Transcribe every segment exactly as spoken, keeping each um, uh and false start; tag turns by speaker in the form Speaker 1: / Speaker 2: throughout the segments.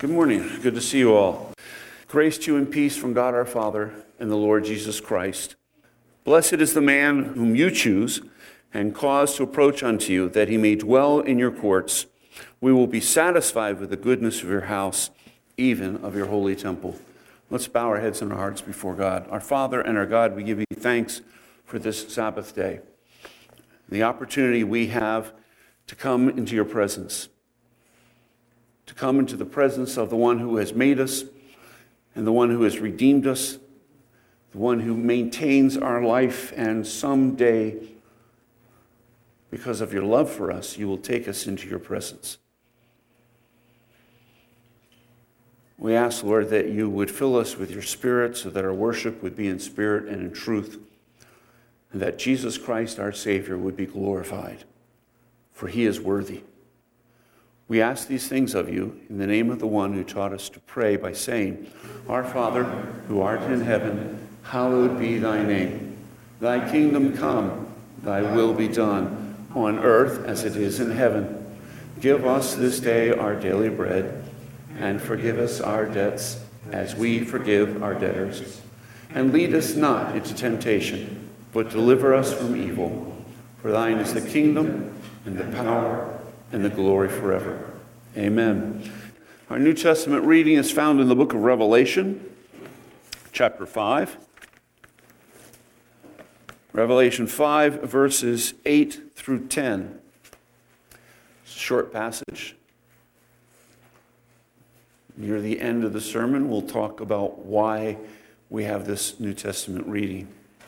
Speaker 1: Good morning. Good to see you all. Grace to you and peace from God our Father and the Lord Jesus Christ. Blessed is the man whom you choose and cause to approach unto you, that he may dwell in your courts. We will be satisfied with the goodness of your house, even of your holy temple. Let's bow our heads and our hearts before God. Our Father and our God, we give you thanks for this Sabbath day, the opportunity we have to come into your presence, to come into the presence of the one who has made us and the one who has redeemed us, the one who maintains our life, and someday, because of your love for us, you will take us into your presence. We ask, Lord, that you would fill us with your Spirit so that our worship would be in spirit and in truth, and that Jesus Christ, our Savior, would be glorified, for he is worthy. We ask these things of you in the name of the one who taught us to pray by saying, Our Father, who art in heaven, hallowed be thy name. Thy kingdom come, thy will be done, on earth as it is in heaven. Give us this day our daily bread, and forgive us our debts as we forgive our debtors. And lead us not into temptation, but deliver us from evil. For thine is the kingdom, and the power, and the glory forever. Amen. Our New Testament reading is found in the book of Revelation, chapter five. Revelation five, verses eight through ten. It's a short passage. Near the end of the sermon, we'll talk about why we have this New Testament reading.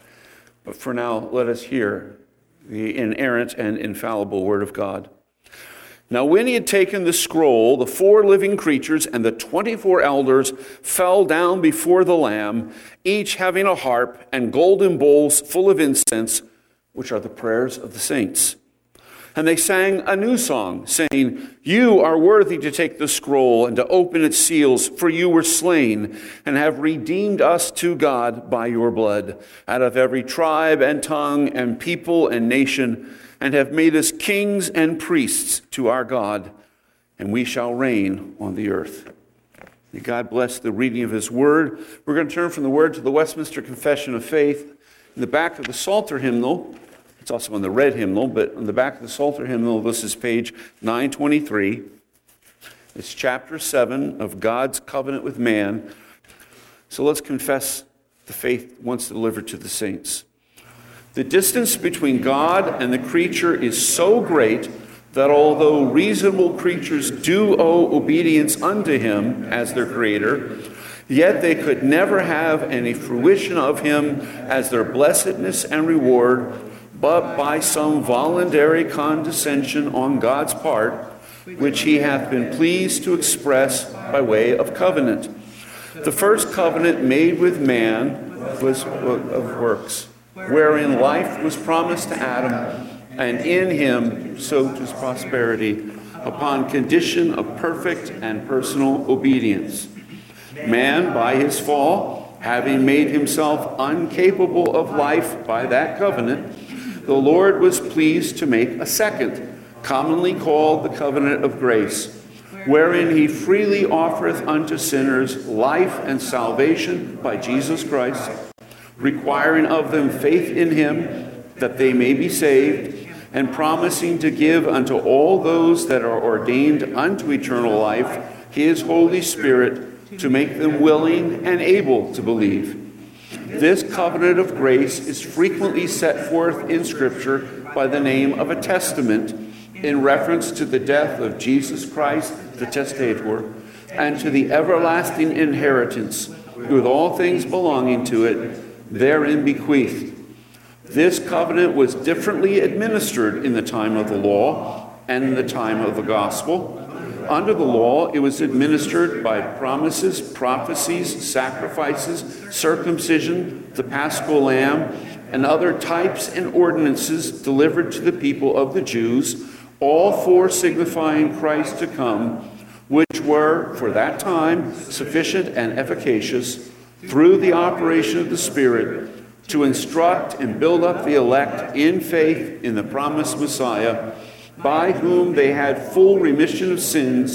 Speaker 1: But for now, let us hear the inerrant and infallible Word of God. Now when he had taken the scroll, the four living creatures and the twenty-four elders fell down before the Lamb, each having a harp and golden bowls full of incense, which are the prayers of the saints. And they sang a new song, saying, You are worthy to take the scroll and to open its seals, for you were slain and have redeemed us to God by your blood, out of every tribe and tongue and people and nation, and have made us kings and priests to our God, and we shall reign on the earth. May God bless the reading of his word. We're going to turn from the word to the Westminster Confession of Faith. In the back of the Psalter hymnal, it's also on the red hymnal, but on the back of the Psalter hymnal, this is page nine twenty-three. It's chapter seven of God's covenant with man. So let's confess the faith once delivered to the saints. The distance between God and the creature is so great that although reasonable creatures do owe obedience unto him as their creator, yet they could never have any fruition of him as their blessedness and reward, but by some voluntary condescension on God's part, which he hath been pleased to express by way of covenant. The first covenant made with man was of works, wherein life was promised to Adam, and in him sowed his prosperity, upon condition of perfect and personal obedience. Man, by his fall, having made himself incapable of life by that covenant, the Lord was pleased to make a second, commonly called the covenant of grace, wherein he freely offereth unto sinners life and salvation by Jesus Christ, requiring of them faith in him, that they may be saved, and promising to give unto all those that are ordained unto eternal life his Holy Spirit, to make them willing and able to believe. This covenant of grace is frequently set forth in Scripture by the name of a testament, in reference to the death of Jesus Christ, the testator, and to the everlasting inheritance, with all things belonging to it, therein bequeathed. This covenant was differently administered in the time of the law and in the time of the gospel. Under the law, it was administered by promises, prophecies, sacrifices, circumcision, the paschal lamb, and other types and ordinances delivered to the people of the Jews, all four signifying Christ to come, which were, for that time, sufficient and efficacious, through the operation of the Spirit, to instruct and build up the elect in faith in the promised Messiah, by whom they had full remission of sins,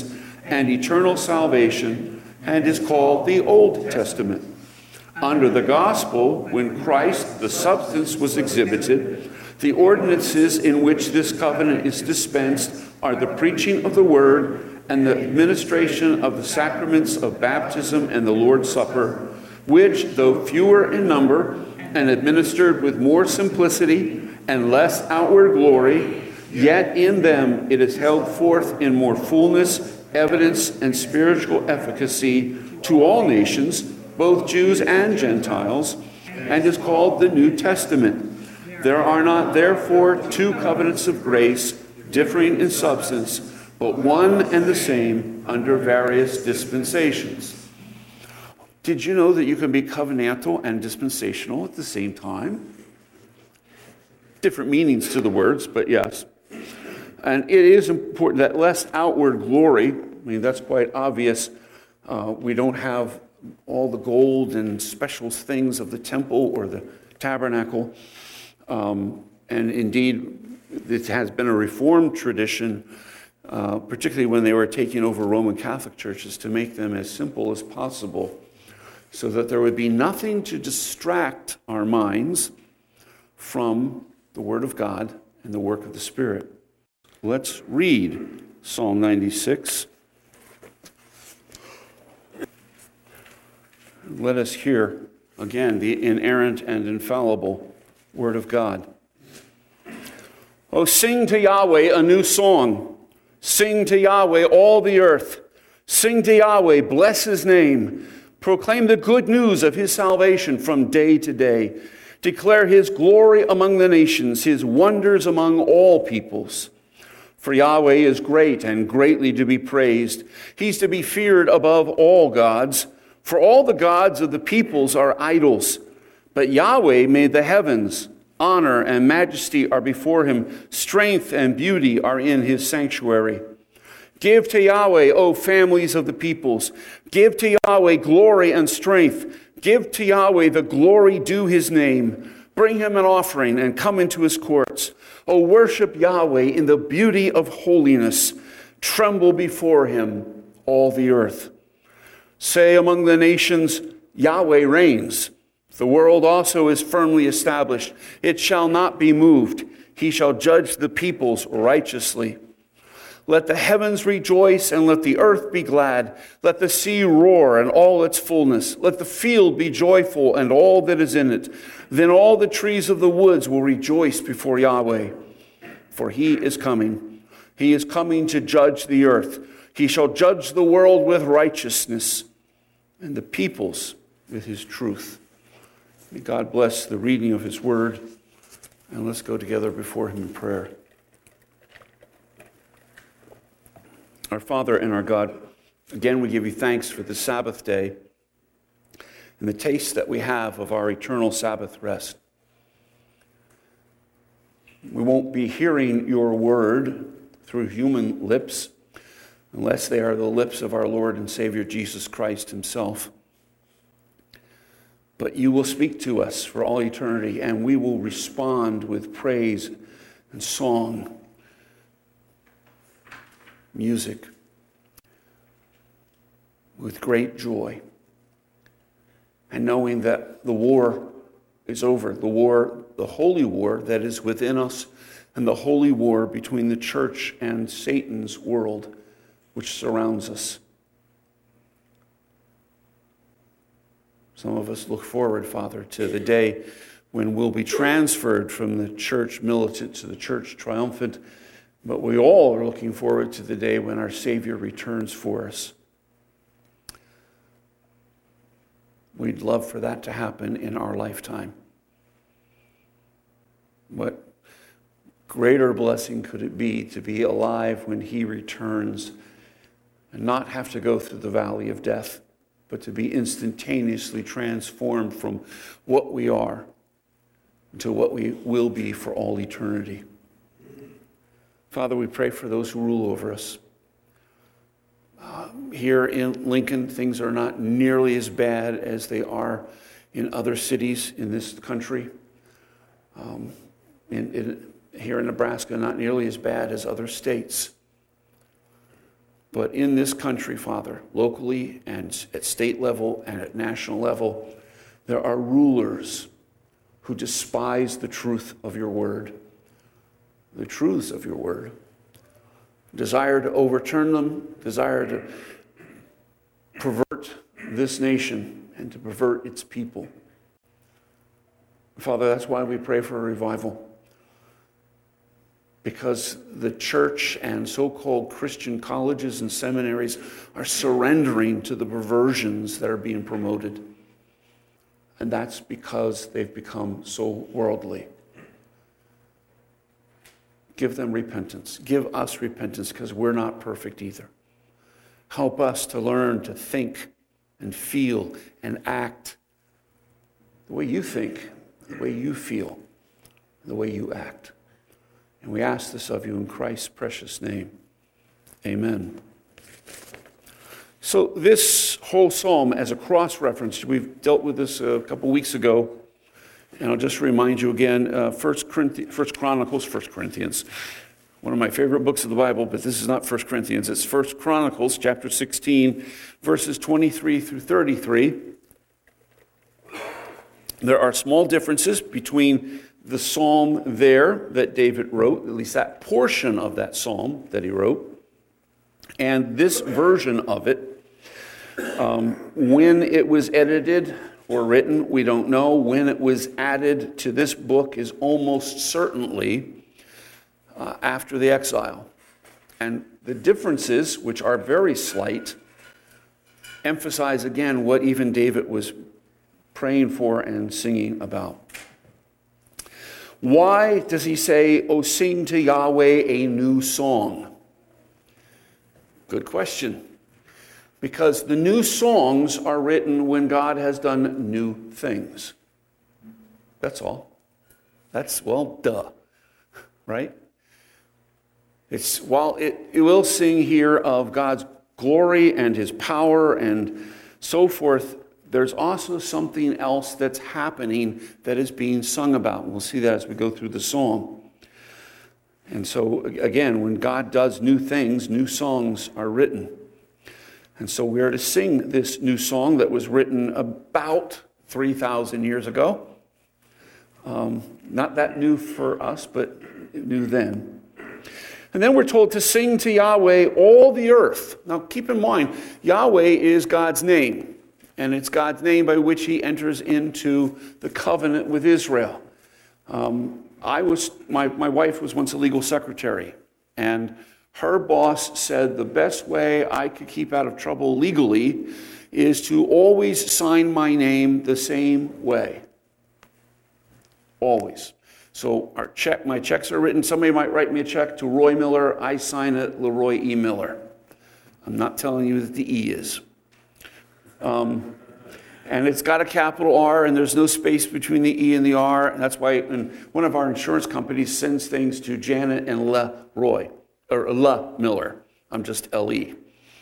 Speaker 1: and eternal salvation, and is called the Old Testament. Under the gospel, when Christ, the substance, was exhibited, the ordinances in which this covenant is dispensed are the preaching of the word and the administration of the sacraments of baptism and the Lord's Supper, which, though fewer in number and administered with more simplicity and less outward glory, yet in them it is held forth in more fullness, evidence, and spiritual efficacy to all nations, both Jews and Gentiles, and is called the New Testament. There are not therefore two covenants of grace, differing in substance, but one and the same under various dispensations. Did you know that you can be covenantal and dispensational at the same time? Different meanings to the words, but yes. And it is important that less outward glory, I mean, that's quite obvious. Uh, we don't have all the gold and special things of the temple or the tabernacle. Um, and indeed, it has been a Reformed tradition, uh, particularly when they were taking over Roman Catholic churches, to make them as simple as possible so that there would be nothing to distract our minds from the Word of God and the work of the Spirit. Let's read Psalm ninety-six. Let us hear again the inerrant and infallible Word of God. Oh, sing to Yahweh a new song. Sing to Yahweh all the earth. Sing to Yahweh, bless his name. Proclaim the good news of his salvation from day to day. Declare his glory among the nations, his wonders among all peoples. For Yahweh is great and greatly to be praised. He's to be feared above all gods. For all the gods of the peoples are idols. But Yahweh made the heavens. Honor and majesty are before him. Strength and beauty are in his sanctuary. Give to Yahweh, O families of the peoples. Give to Yahweh glory and strength. Give to Yahweh the glory due his name. Bring him an offering and come into his courts. O worship Yahweh in the beauty of holiness. Tremble before him, all the earth. Say among the nations, Yahweh reigns. The world also is firmly established. It shall not be moved. He shall judge the peoples righteously. Let the heavens rejoice and let the earth be glad. Let the sea roar and all its fullness. Let the field be joyful and all that is in it. Then all the trees of the woods will rejoice before Yahweh. For he is coming. He is coming to judge the earth. He shall judge the world with righteousness and the peoples with his truth. May God bless the reading of his word. And let's go together before him in prayer. Our Father and our God, again we give you thanks for the Sabbath day and the taste that we have of our eternal Sabbath rest. We won't be hearing your word through human lips unless they are the lips of our Lord and Savior Jesus Christ himself. But you will speak to us for all eternity, and we will respond with praise and song, music, with great joy, and knowing that the war is over, the war, the holy war that is within us, and the holy war between the church and Satan's world, which surrounds us. Some of us look forward, Father, to the day when we'll be transferred from the church militant to the church triumphant. But we all are looking forward to the day when our Savior returns for us. We'd love for that to happen in our lifetime. What greater blessing could it be to be alive when he returns and not have to go through the valley of death, but to be instantaneously transformed from what we are to what we will be for all eternity. Father, we pray for those who rule over us. Uh, here in Lincoln, things are not nearly as bad as they are in other cities in this country. Um, in, in, here in Nebraska, not nearly as bad as other states. But in this country, Father, locally and at state level and at national level, there are rulers who despise the truth of your word, the truths of your word, desire to overturn them, desire to pervert this nation and to pervert its people. Father, that's why we pray for a revival. Because the church and so-called Christian colleges and seminaries are surrendering to the perversions that are being promoted. And that's because they've become so worldly. Give them repentance. Give us repentance, because we're not perfect either. Help us to learn to think and feel and act the way you think, the way you feel, the way you act. And we ask this of you in Christ's precious name. Amen. So this whole psalm as a cross-reference, we've dealt with this a couple weeks ago, and I'll just remind you again, uh, First Corinthians, First Chronicles, First Corinthians, one of my favorite books of the Bible, but this is not First Corinthians, it's First Chronicles, chapter sixteen, verses twenty-three through thirty-three. There are small differences between the psalm there that David wrote, at least that portion of that psalm that he wrote, and this version of it. Um, when it was edited or written, we don't know. When it was added to this book is almost certainly uh, after the exile. And the differences, which are very slight, emphasize again what even David was praying for and singing about. Why does he say, "Oh, sing to Yahweh a new song"? Good question. Because the new songs are written when God has done new things. That's all. That's, well, duh. Right? It's, while it, it will sing here of God's glory and his power and so forth, there's also something else that's happening that is being sung about. We'll see that as we go through the psalm. And so, again, when God does new things, new songs are written. And so we are to sing this new song that was written about three thousand years ago. Um, not that new for us, but new then. And then we're told to sing to Yahweh all the earth. Now keep in mind, Yahweh is God's name. And it's God's name by which he enters into the covenant with Israel. Um, I was my, my wife was once a legal secretary, and her boss said the best way I could keep out of trouble legally is to always sign my name the same way. Always. So our check, my checks are written. Somebody might write me a check to Roy Miller. I sign it Leroy E. Miller. I'm not telling you that the E is. Um, and it's got a capital R, and there's no space between the E and the R. And that's why and one of our insurance companies sends things to Janet and Leroy, or Le Miller. I'm just L E.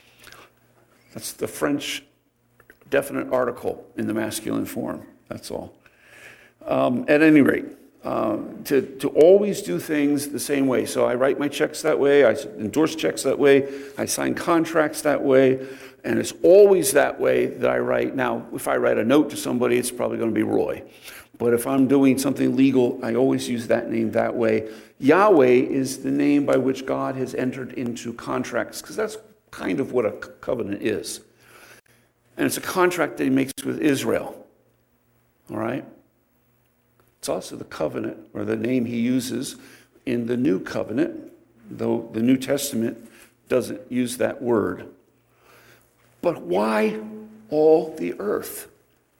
Speaker 1: That's the French definite article in the masculine form. That's all. Um, at any rate, uh, to, to always do things the same way. So I write my checks that way. I endorse checks that way. I sign contracts that way. And it's always that way that I write. Now, if I write a note to somebody, it's probably going to be Roy. But if I'm doing something legal, I always use that name that way. Yahweh is the name by which God has entered into contracts, because that's kind of what a covenant is. And it's a contract that he makes with Israel. All right? It's also the covenant, or the name he uses in the New Covenant, though the New Testament doesn't use that word. But why all the earth?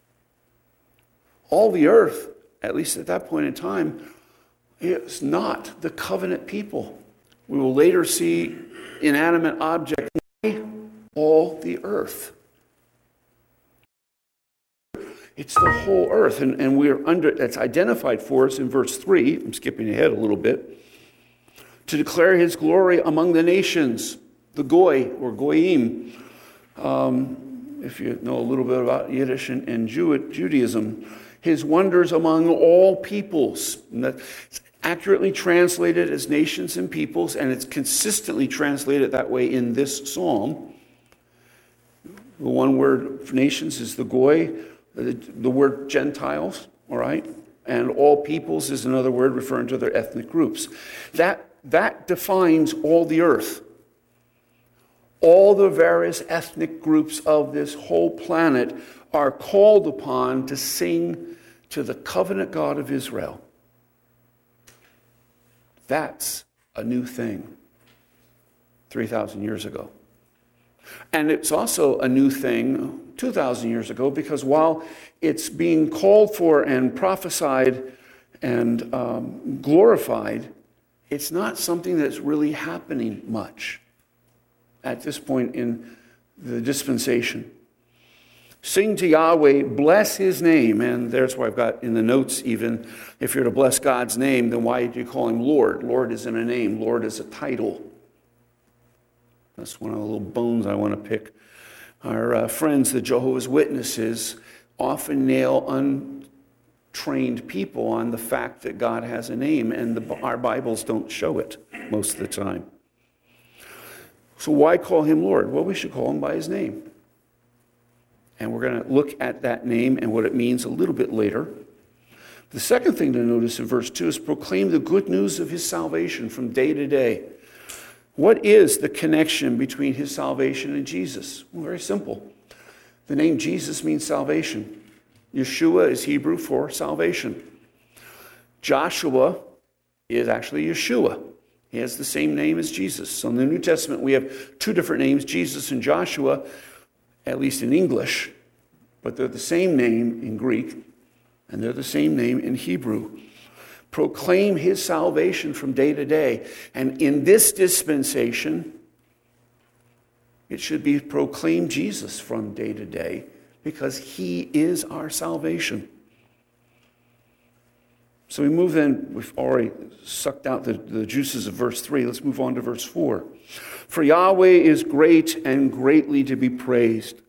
Speaker 1: All the earth, at least at that point in time, is not the covenant people. We will later see inanimate objects. Why all the earth? It's the whole earth, and, and we're under, that's identified for us in verse three. I'm skipping ahead a little bit. To declare his glory among the nations, the Goy, or Goyim. Um, if you know a little bit about Yiddish and, and Jew, Judaism, his wonders among all peoples. And that's accurately translated as nations and peoples, and it's consistently translated that way in this psalm. The one word for nations is the goy, the, the word Gentiles, all right? And all peoples is another word referring to their ethnic groups. That, that defines all the earth. All the various ethnic groups of this whole planet are called upon to sing to the covenant God of Israel. That's a new thing three thousand years ago. And it's also a new thing two thousand years ago, because while it's being called for and prophesied and um, glorified, it's not something that's really happening much at this point in the dispensation. Sing to Yahweh, bless his name. And there's why I've got in the notes even, if you're to bless God's name, then why do you call him Lord? Lord isn't a name. Lord is a title. That's one of the little bones I want to pick. Our uh, friends, the Jehovah's Witnesses, often nail untrained people on the fact that God has a name, and the, our Bibles don't show it most of the time. So why call him Lord? Well, we should call him by his name. And we're going to look at that name and what it means a little bit later. The second thing to notice in verse two is proclaim the good news of his salvation from day to day. What is the connection between his salvation and Jesus? Well, very simple. The name Jesus means salvation. Yeshua is Hebrew for salvation. Joshua is actually Yeshua. He has the same name as Jesus. So in the New Testament, we have two different names, Jesus and Joshua, at least in English, but they're the same name in Greek, and they're the same name in Hebrew. Proclaim his salvation from day to day. And in this dispensation, it should be proclaim Jesus from day to day, because he is our salvation. So we move then, we've already sucked out the, the juices of verse three. Let's move on to verse four. For Yahweh is great and greatly to be praised.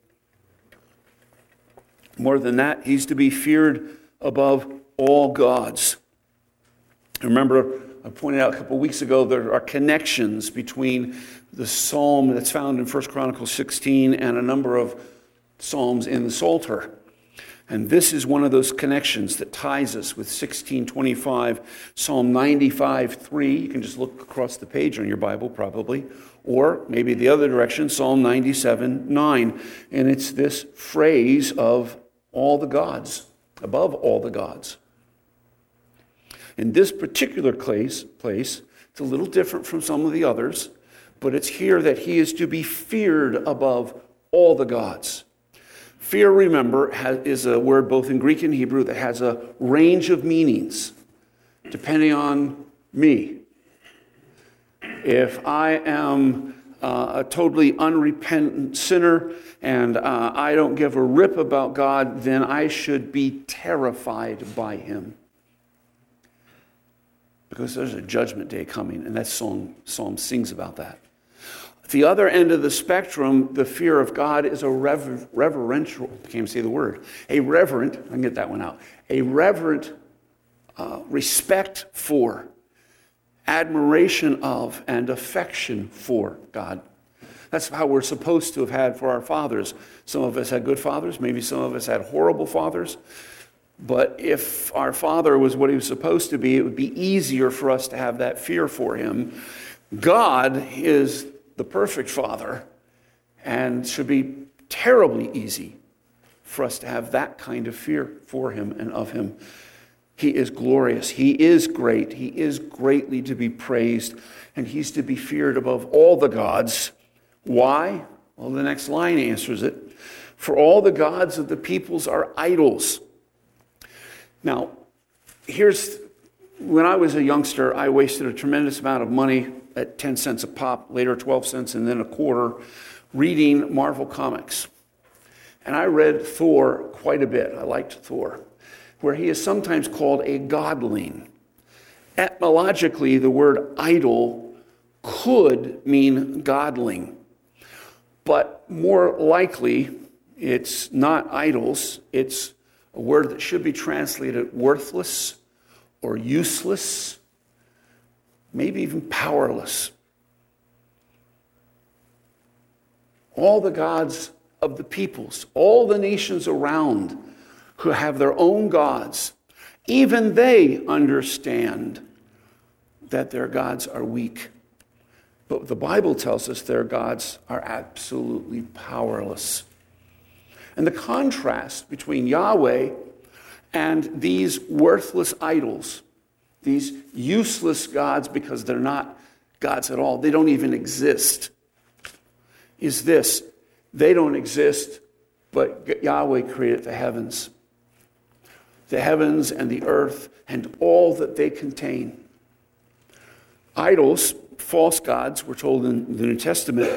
Speaker 1: More than that, he's to be feared above all gods. Remember, I pointed out a couple weeks ago, there are connections between the psalm that's found in First Chronicles sixteen and a number of psalms in the Psalter. And this is one of those connections that ties us with sixteen twenty-five, Psalm ninety-five three. You can just look across the page on your Bible, probably. Or maybe the other direction, Psalm ninety-seven nine. And it's this phrase of all the gods, above all the gods. In this particular place, place, it's a little different from some of the others, but it's here that he is to be feared above all the gods. Fear, remember, has, is a word both in Greek and Hebrew that has a range of meanings, depending on me. If I am uh, a totally unrepentant sinner and uh, I don't give a rip about God, then I should be terrified by him. Because there's a judgment day coming, and that song, psalm sings about that. At the other end of the spectrum, the fear of God is a rever- reverential, I can't say the word, a reverent, I can get that one out, a reverent uh, respect for, admiration of, and affection for God. That's how we're supposed to have had for our fathers. Some of us had good fathers, maybe some of us had horrible fathers. But if our father was what he was supposed to be, it would be easier for us to have that fear for him. God is the perfect father, and should be terribly easy for us to have that kind of fear for him and of him. He is glorious. He is great. He is greatly to be praised, and he's to be feared above all the gods. Why? Well, the next line answers it. For all the gods of the peoples are idols. Now, here's, when I was a youngster, I wasted a tremendous amount of money at ten cents a pop, later twelve cents, and then a quarter, reading Marvel Comics. And I read Thor quite a bit. I liked Thor, where he is sometimes called a godling. Etymologically, the word idol could mean godling, but more likely, it's not idols, it's a word that should be translated worthless or useless maybe even powerless. All the gods of the peoples, all the nations around who have their own gods, even they understand that their gods are weak. But the Bible tells us their gods are absolutely powerless. And the contrast between Yahweh and these worthless idols, these useless gods because they're not gods at all, they don't even exist, is this: they don't exist, but Yahweh created the heavens. The heavens and the earth and all that they contain. Idols, false gods, we're told in the New Testament,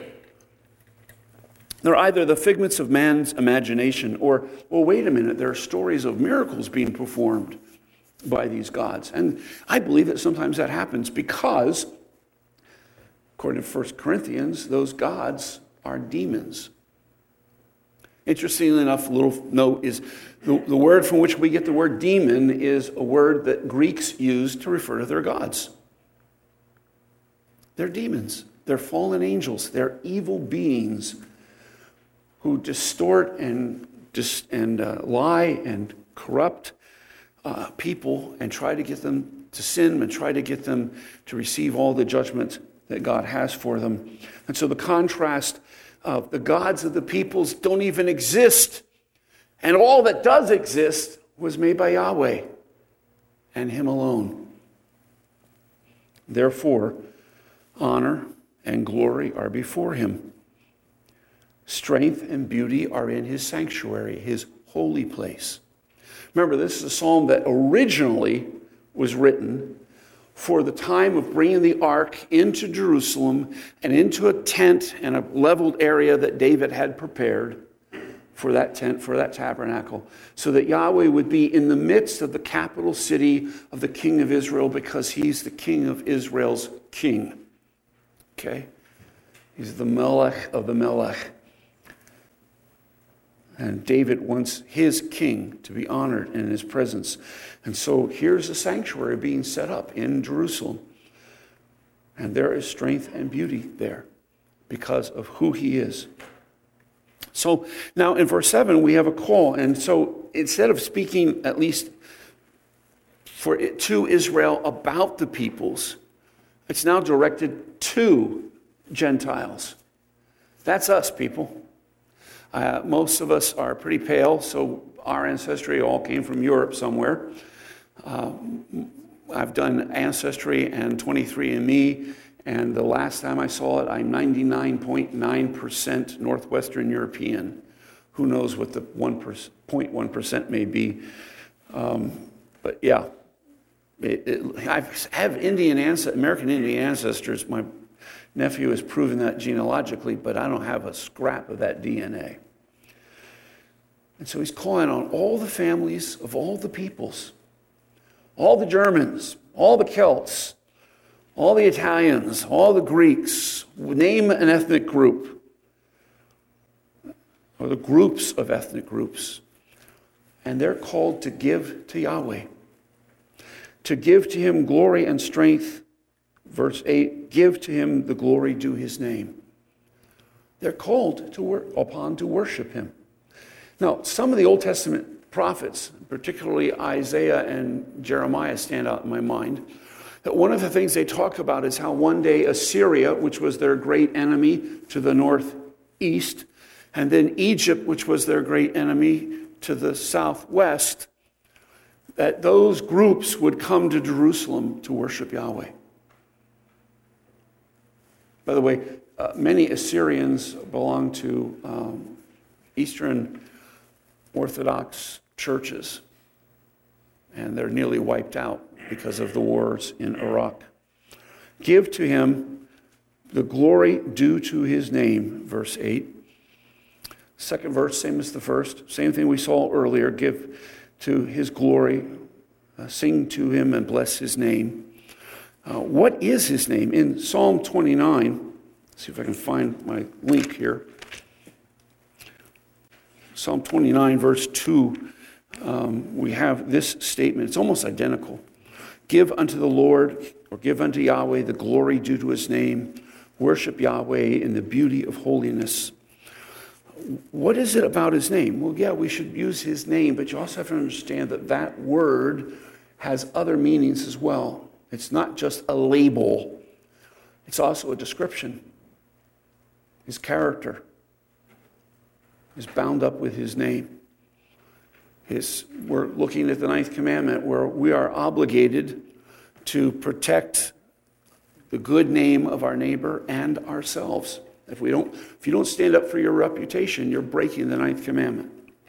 Speaker 1: they're either the figments of man's imagination or, well, wait a minute, there are stories of miracles being performed by these gods. And I believe that sometimes that happens because, according to First Corinthians, those gods are demons. Interestingly enough, a little note is the, the word from which we get the word demon is a word that Greeks used to refer to their gods. They're demons. They're fallen angels. They're evil beings who distort and, dis, and uh, lie and corrupt uh, people and try to get them to sin and try to get them to receive all the judgment that God has for them. And so the contrast of the gods of the peoples don't even exist. And all that does exist was made by Yahweh and Him alone. Therefore, honor and glory are before Him. Strength and beauty are in His sanctuary, His holy place. Remember, this is a psalm that originally was written for the time of bringing the ark into Jerusalem and into a tent and a leveled area that David had prepared for that tent, for that tabernacle, so that Yahweh would be in the midst of the capital city of the King of Israel, because He's the King of Israel's king. Okay? He's the Melech of the Melech. And David wants his king to be honored in his presence. And so here's a sanctuary being set up in Jerusalem. And there is strength and beauty there because of who He is. So now in verse seven, we have a call. And so instead of speaking, at least for it, to Israel about the peoples, it's now directed to Gentiles. That's us, people. Uh, most of us are pretty pale, so our ancestry all came from Europe somewhere. Uh, I've done Ancestry and twenty-three and me, and the last time I saw it, I'm ninety-nine point nine percent Northwestern European. Who knows what the one zero point one percent may be. Um, but yeah, it, it, I have Indian ancestors, American Indian ancestors. My nephew has proven that genealogically, but I don't have a scrap of that D N A. And so He's calling on all the families of all the peoples, all the Germans, all the Celts, all the Italians, all the Greeks. Name an ethnic group, or the groups of ethnic groups. And they're called to give to Yahweh, to give to Him glory and strength. Verse eight, give to Him the glory due His name. They're called to work upon to worship Him. Now, some of the Old Testament prophets, particularly Isaiah and Jeremiah, stand out in my mind. That one of the things they talk about is how one day Assyria, which was their great enemy to the northeast, and then Egypt, which was their great enemy to the southwest, that those groups would come to Jerusalem to worship Yahweh. By the way, uh, many Assyrians belong to um, Eastern Orthodox churches, and they're nearly wiped out because of the wars in Iraq. Give to Him the glory due to His name, verse eight. Second verse, same as the first. Same thing we saw earlier. Give to His glory, uh, sing to Him and bless His name. Uh, what is His name? In Psalm twenty-nine, let's see if I can find my link here. Psalm twenty-nine, verse two, um, we have this statement. It's almost identical. Give unto the Lord, or give unto Yahweh the glory due to his name. Worship Yahweh in the beauty of holiness. What is it about his name? Well, yeah, we should use his name, but you also have to understand that that word has other meanings as well. It's not just a label. It's also a description. His character is bound up with his name. His, we're looking at the ninth commandment where we are obligated to protect the good name of our neighbor and ourselves. If we don't, if you don't stand up for your reputation, you're breaking the ninth commandment.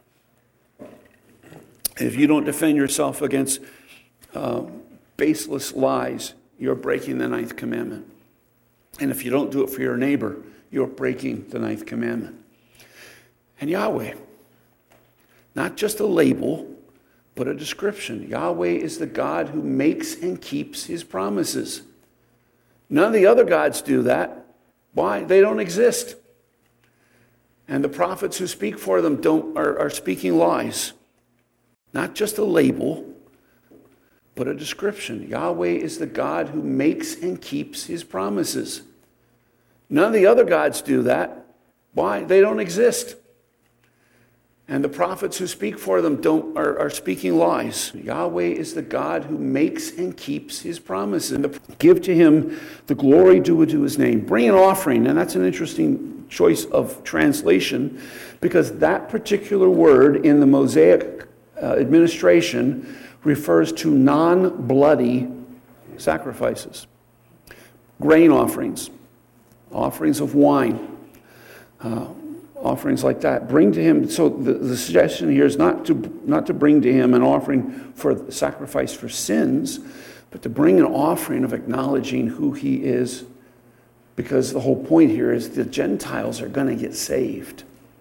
Speaker 1: If you don't defend yourself against uh, baseless lies, you're breaking the ninth commandment. And if you don't do it for your neighbor, you're breaking the ninth commandment. And Yahweh, not just a label, but a description. Yahweh is the God who makes and keeps his promises. None of the other gods do that. Why? They don't exist. And the prophets who speak for them don't are, are speaking lies. Not just a label, but a description. Yahweh is the God who makes and keeps his promises. None of the other gods do that. Why? They don't exist. And the prophets who speak for them don't are, are speaking lies. Yahweh is the God who makes and keeps his promises. And give to him the glory due to his name. Bring an offering, and that's an interesting choice of translation, because that particular word in the Mosaic uh, administration refers to non-bloody sacrifices. Grain offerings, offerings of wine, uh, offerings like that. Bring to him, so the, the suggestion here is not to not to bring to him an offering for sacrifice for sins, but to bring an offering of acknowledging who he is, because the whole point here is the Gentiles are going to get saved.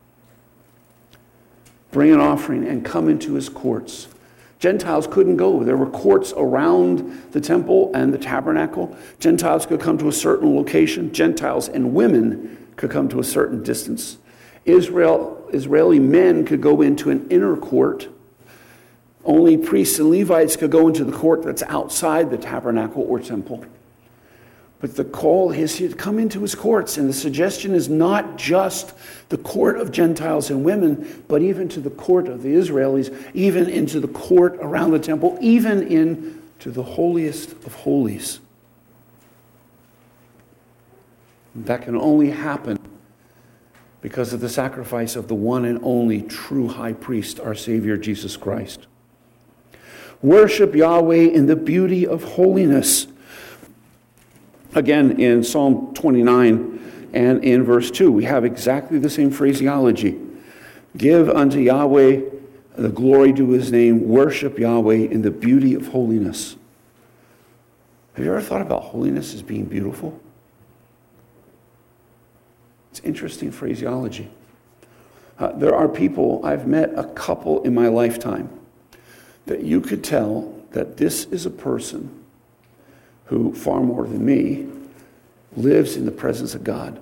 Speaker 1: Bring an offering and come into his courts. Gentiles couldn't go. There were courts around the temple and the tabernacle. Gentiles could come to a certain location. Gentiles and women could come to a certain distance. Israel, Israeli men could go into an inner court. Only priests and Levites could go into the court that's outside the tabernacle or temple. But the call is to come into his courts. And the suggestion is not just the court of Gentiles and women, but even to the court of the Israelis, even into the court around the temple, even into the holiest of holies. That can only happen because of the sacrifice of the one and only true high priest, our Savior, Jesus Christ. Worship Yahweh in the beauty of holiness. Again, in Psalm twenty-nine and in verse two, we have exactly the same phraseology. Give unto Yahweh the glory due his name. Worship Yahweh in the beauty of holiness. Have you ever thought about holiness as being beautiful? It's interesting phraseology. Uh, there are people, I've met a couple in my lifetime, that you could tell that this is a person who, far more than me, lives in the presence of God.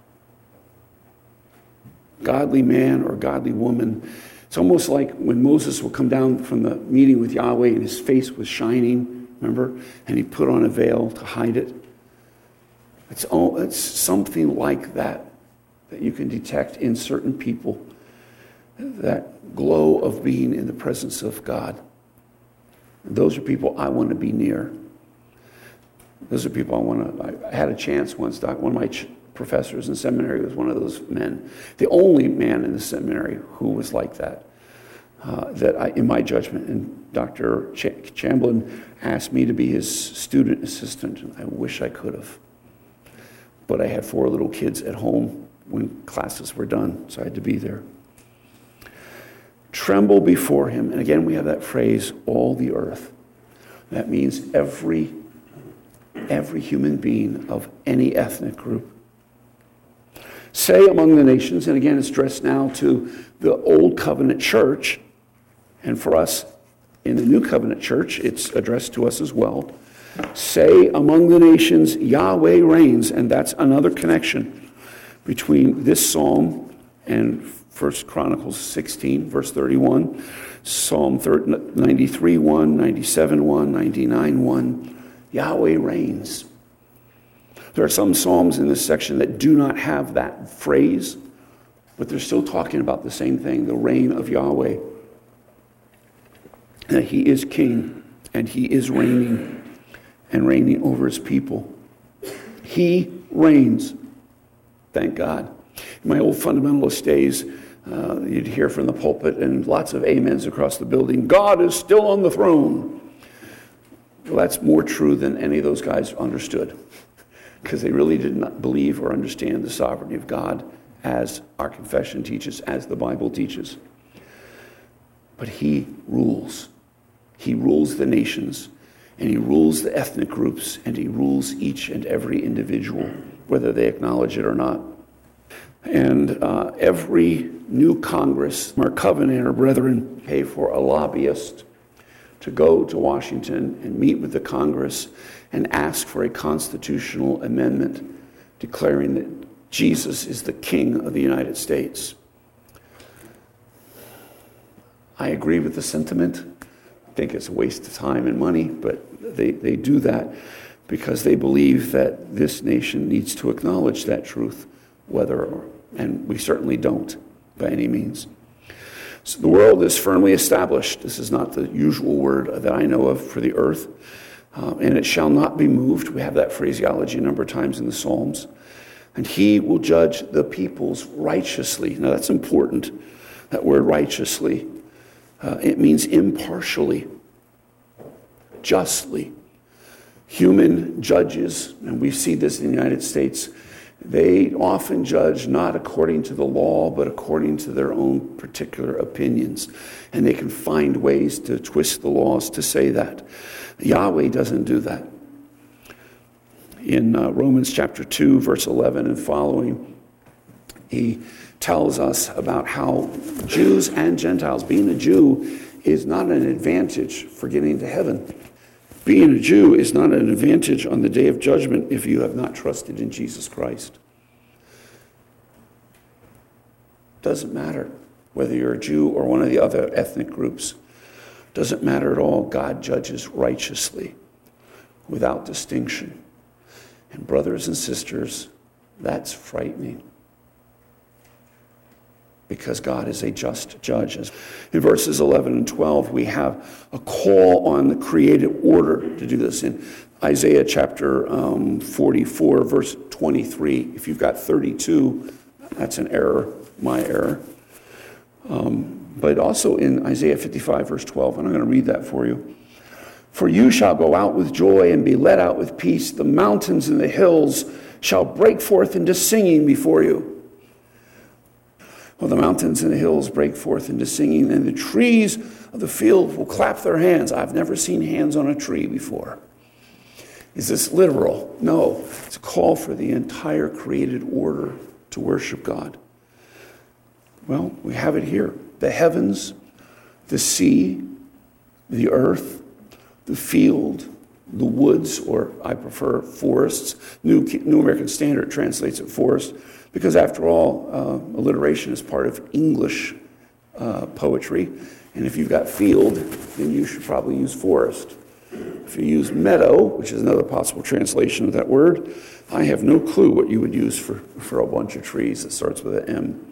Speaker 1: Godly man or godly woman. It's almost like when Moses would come down from the meeting with Yahweh and his face was shining, remember? And he put on a veil to hide it. It's, all, it's something like that that you can detect in certain people. That glow of being in the presence of God. And those are people I want to be near. Those are people I want to... I had a chance once, one of my professors in seminary was one of those men. The only man in the seminary who was like that. Uh, that I, in my judgment, and Doctor Ch- Chamberlain asked me to be his student assistant, and I wish I could have. But I had four little kids at home when classes were done, so I had to be there. Tremble before him. And again, we have that phrase, all the earth. That means every every human being of any ethnic group. Say among the nations, and again, it's addressed now to the Old Covenant church, and for us in the New Covenant church, it's addressed to us as well. Say among the nations, Yahweh reigns, and that's another connection between this psalm and First Chronicles sixteen, verse thirty-one, Psalm ninety-three, one, ninety-seven, one, ninety-nine, one. Yahweh reigns. There are some psalms in this section that do not have that phrase, but they're still talking about the same thing, the reign of Yahweh. That he is king, and he is reigning, and reigning over his people. He reigns. Thank God. In my old fundamentalist days, uh, you'd hear from the pulpit and lots of amens across the building, God is still on the throne. Well, that's more true than any of those guys understood, because they really did not believe or understand the sovereignty of God as our confession teaches, as the Bible teaches. But he rules. He rules the nations, and he rules the ethnic groups, and he rules each and every individual, whether they acknowledge it or not. And uh, every new Congress, our covenanter brethren, pay for a lobbyist to go to Washington and meet with the Congress and ask for a constitutional amendment declaring that Jesus is the King of the United States. I agree with the sentiment. I think it's a waste of time and money, but they, they do that because they believe that this nation needs to acknowledge that truth, whether, or, and we certainly don't by any means. So the world is firmly established. This is not the usual word that I know of for the earth. Uh, and it shall not be moved. We have that phraseology a number of times in the Psalms. And he will judge the peoples righteously. Now that's important, that word righteously. Uh, it means impartially, justly. Human judges, and we see this in the United States, they often judge not according to the law, but according to their own particular opinions. And they can find ways to twist the laws to say that. Yahweh doesn't do that. In uh, Romans chapter two, verse eleven and following, he tells us about how Jews and Gentiles, being a Jew is not an advantage for getting to heaven. Being a Jew is not an advantage on the day of judgment if you have not trusted in Jesus Christ. Doesn't matter whether you're a Jew or one of the other ethnic groups. Doesn't matter at all. God judges righteously, without distinction. And brothers and sisters, that's frightening, because God is a just judge. In verses eleven and twelve, we have a call on the created order to do this. In Isaiah chapter um, forty-four, verse twenty-three, if you've got thirty-two, that's an error, my error. Um, but also in Isaiah fifty-five, verse twelve, and I'm going to read that for you. For you shall go out with joy and be led out with peace. The mountains and the hills shall break forth into singing before you. Well, the mountains and the hills break forth into singing, and the trees of the field will clap their hands. I've never seen hands on a tree before. Is this literal? No. It's a call for the entire created order to worship God. Well, we have it here. The heavens, the sea, the earth, the field, the woods, or I prefer forests. New, New American Standard translates it forest, because after all, uh, alliteration is part of English uh, poetry. And if you've got field, then you should probably use forest. If you use meadow, which is another possible translation of that word, I have no clue what you would use for, for a bunch of trees that starts with an M.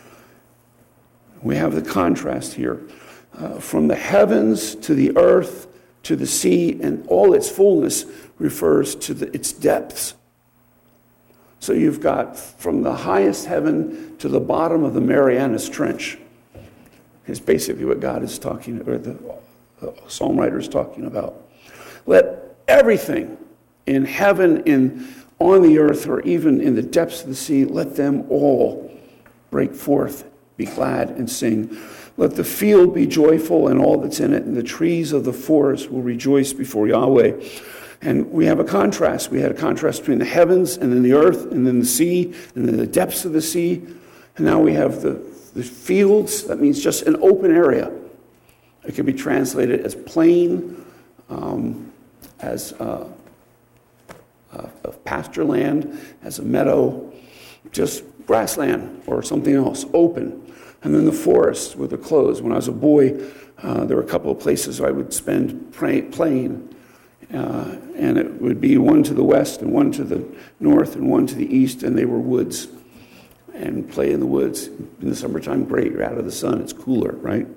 Speaker 1: We have the contrast here. Uh, from the heavens to the earth to the sea, and all its fullness refers to the, its depths. So you've got from the highest heaven to the bottom of the Marianas Trench is basically what God is talking, or the uh, psalm writer is talking about. Let everything in heaven, in on the earth, or even in the depths of the sea, let them all break forth, be glad, and sing. Let the field be joyful and all that's in it, and the trees of the forest will rejoice before Yahweh. And we have a contrast. We had a contrast between the heavens and then the earth and then the sea and then the depths of the sea. And now we have the, the fields. That means just an open area. It can be translated as plain, um, as uh, uh, pasture land, as a meadow, just grassland or something else, open. And then the forests were the clothes. When I was a boy, uh, there were a couple of places I would spend pray, playing. Uh, and it would be one to the west and one to the north and one to the east, and they were woods. And play in the woods. In the summertime, great, you're out of the sun, it's cooler, right?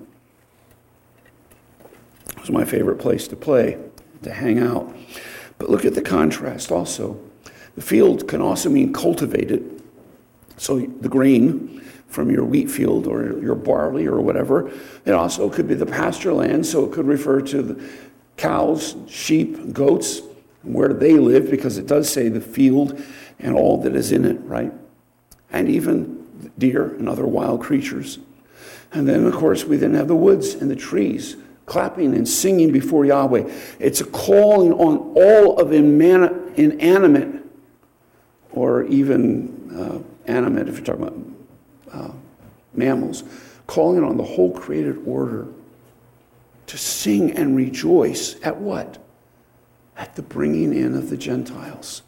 Speaker 1: It was my favorite place to play, to hang out. But look at the contrast also. The field can also mean cultivated. So the grain from your wheat field or your barley or whatever. It also could be the pasture land, so it could refer to the cows, sheep, goats, where they live, because it does say the field and all that is in it, right? And even deer and other wild creatures. And then, of course, we then have the woods and the trees, clapping and singing before Yahweh. It's a calling on all of inanimate, or even uh, animate, if you're talking about uh, mammals, calling on the whole created order to sing and rejoice at what? At the bringing in of the Gentiles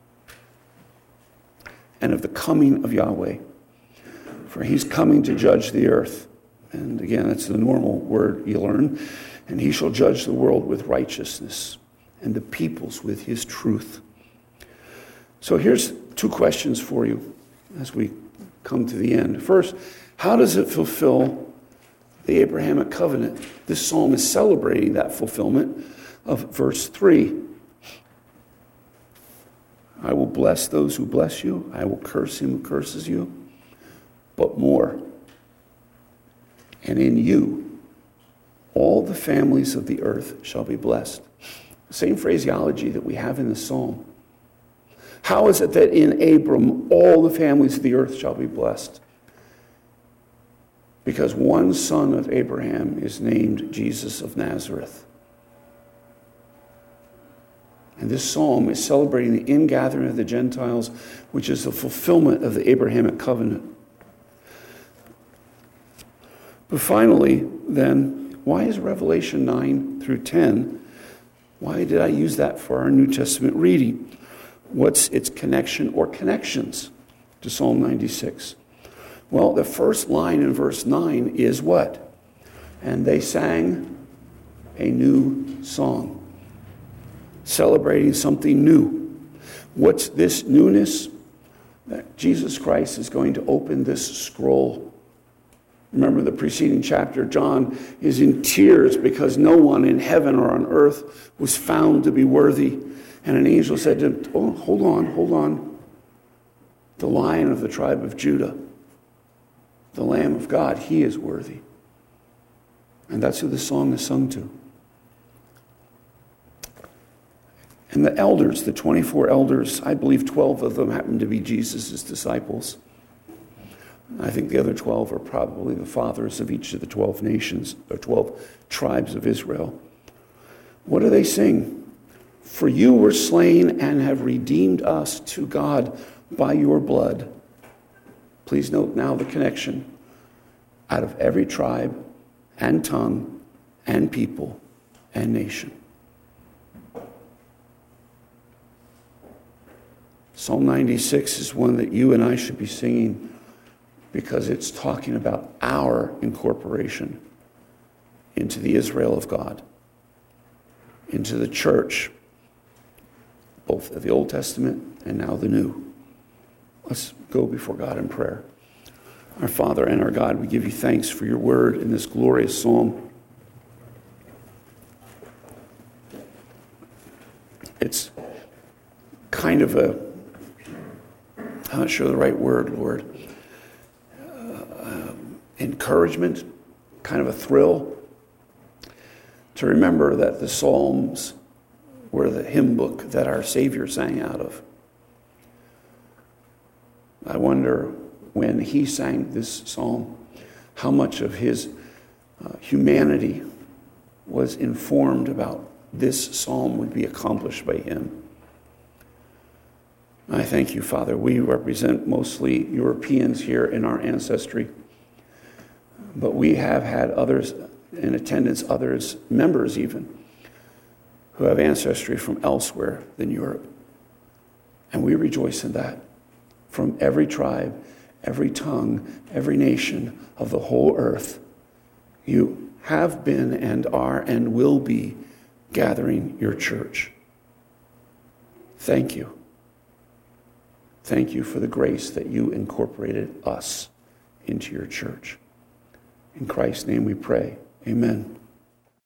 Speaker 1: and of the coming of Yahweh. For he's coming to judge the earth. And again, that's the normal word you learn. And he shall judge the world with righteousness and the peoples with his truth. So here's two questions for you as we come to the end. First, how does it fulfill the Abrahamic covenant? This psalm is celebrating that fulfillment of verse three. I will bless those who bless you. I will curse him who curses you. But more. And in you, all the families of the earth shall be blessed. Same phraseology that we have in the psalm. How is it that in Abram, all the families of the earth shall be blessed? Because one son of Abraham is named Jesus of Nazareth. And this psalm is celebrating the ingathering of the Gentiles, which is the fulfillment of the Abrahamic covenant. But finally, then, why is Revelation nine through ten, why did I use that for our New Testament reading? What's its connection or connections to Psalm ninety-six? Well, the first line in verse nine is what? And they sang a new song, celebrating something new. What's this newness? That Jesus Christ is going to open this scroll. Remember the preceding chapter, John is in tears because no one in heaven or on earth was found to be worthy. And an angel said to him, oh, hold on, hold on. The Lion of the tribe of Judah, the Lamb of God, he is worthy. And that's who the song is sung to. And the elders, the twenty-four elders, I believe twelve of them happen to be Jesus' disciples. I think the other twelve are probably the fathers of each of the twelve nations, or twelve tribes of Israel. What do they sing? For you were slain and have redeemed us to God by your blood. Please note now the connection. Out of every tribe and tongue and people and nation. Psalm ninety-six is one that you and I should be singing because it's talking about our incorporation into the Israel of God, into the church, both of the Old Testament and now the New. Let's go before God in prayer. Our Father and our God, we give you thanks for your word in this glorious psalm. It's kind of a, I'm not sure the right word, Lord, uh, encouragement, kind of a thrill to remember that the Psalms were the hymn book that our Savior sang out of. I wonder when he sang this psalm, how much of his uh, humanity was informed about this psalm would be accomplished by him. I thank you, Father. We represent mostly Europeans here in our ancestry, but we have had others in attendance, others, members even, who have ancestry from elsewhere than Europe. And we rejoice in that. From every tribe every tongue, every nation of the whole earth. You have been and are and will be gathering your church. Thank you. Thank you for the grace that you incorporated us into your church. In Christ's name we pray. Amen.